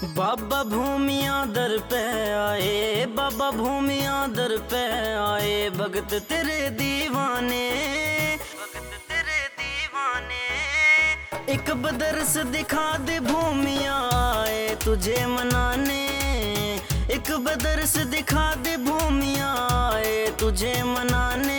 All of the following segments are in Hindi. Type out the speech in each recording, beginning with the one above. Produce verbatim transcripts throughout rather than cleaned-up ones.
बाबा भूमिया दर पे आए, बाबा भूमिया दर पे आए, भगत तेरे दीवाने, भगत तेरे दीवाने। एक बदरस दिखा दे भूमिया आए तुझे मनाने, एक बदरस दिखा दे भूमिया आए तुझे मनाने।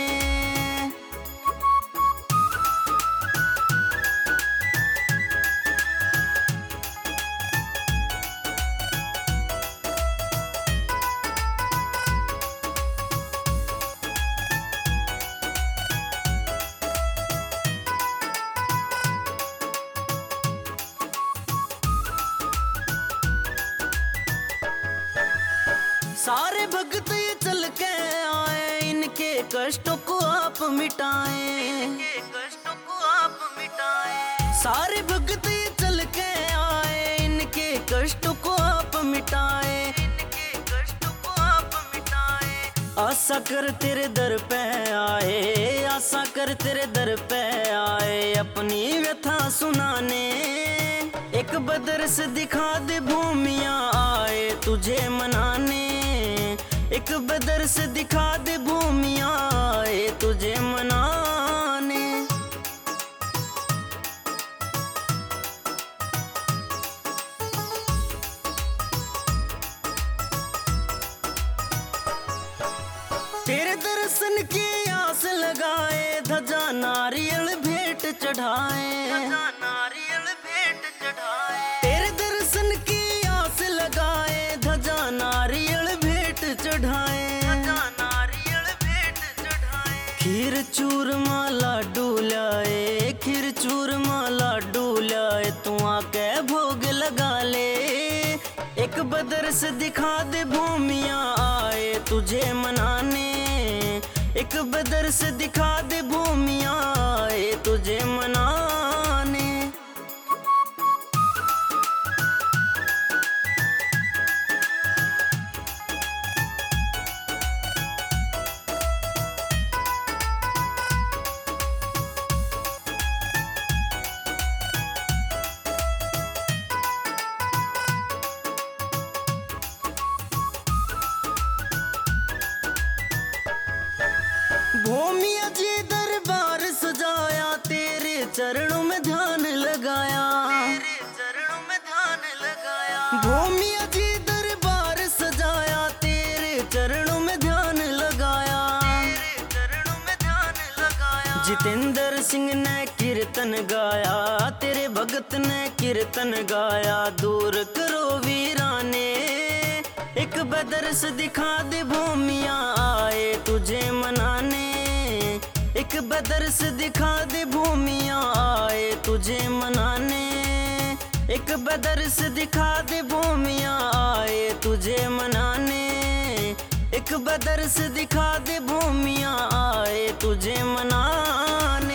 सारे भक्त ये चल के आए, इनके कष्टों को आप मिटाएं, इनके कष्टों को आप मिटाएं। सारे भक्त ये चल के आए, इनके कष्टों को आप मिटाएं, इनके कष्टों को आप मिटाएं। आशा कर तेरे दर पे आए, आशा कर तेरे दर पे आए, अपनी व्यथा सुनाने। एक बदरस दिखा दे भूमिया आए तुझे मनाने, एक बदरस दिखा दे भूमिया आए तुझे मनाने। तेरे दर्शन की आस लगाए, ध्वजा नारियल भेंट चढ़ाए, ध्वजा नारियल भेंट चढ़ाए। तेरे दर्शन की आस लगाए, ध्वजा नारियल भेंट चढ़ाए, ध्वजा नारियल भेंट चढ़ाए। खीर चूरमा लाडू लाए, खीर चूरमा लाडू लाए, तू आके भोग लगा ले। एक बदरस दिखा दे भूमिया आए तुझे मनाने, एक बदरस दिखा दे भूमिया आए तुझे मनाने। भूमिया जी दरबार सजाया, तेरे चरणों में ध्यान लगाया, तेरे चरणों में ध्यान लगाया। भूमिया जी दरबार सजाया, तेरे चरणों में ध्यान लगाया, तेरे चरणों में ध्यान लगाया। जितेंद्र सिंह ने कीर्तन गाया, तेरे भगत ने कीर्तन गाया, दूर करो वीराने। एक बदरस दिखा दे भूमिया आए तुझे मनाने, एक बदरस दिखा दे भूमिया आए तुझे मनाने। एक बदरस दिखा दे भूमिया आए तुझे मनाने, एक बदरस दिखा दे भूमिया आए तुझे मनाने।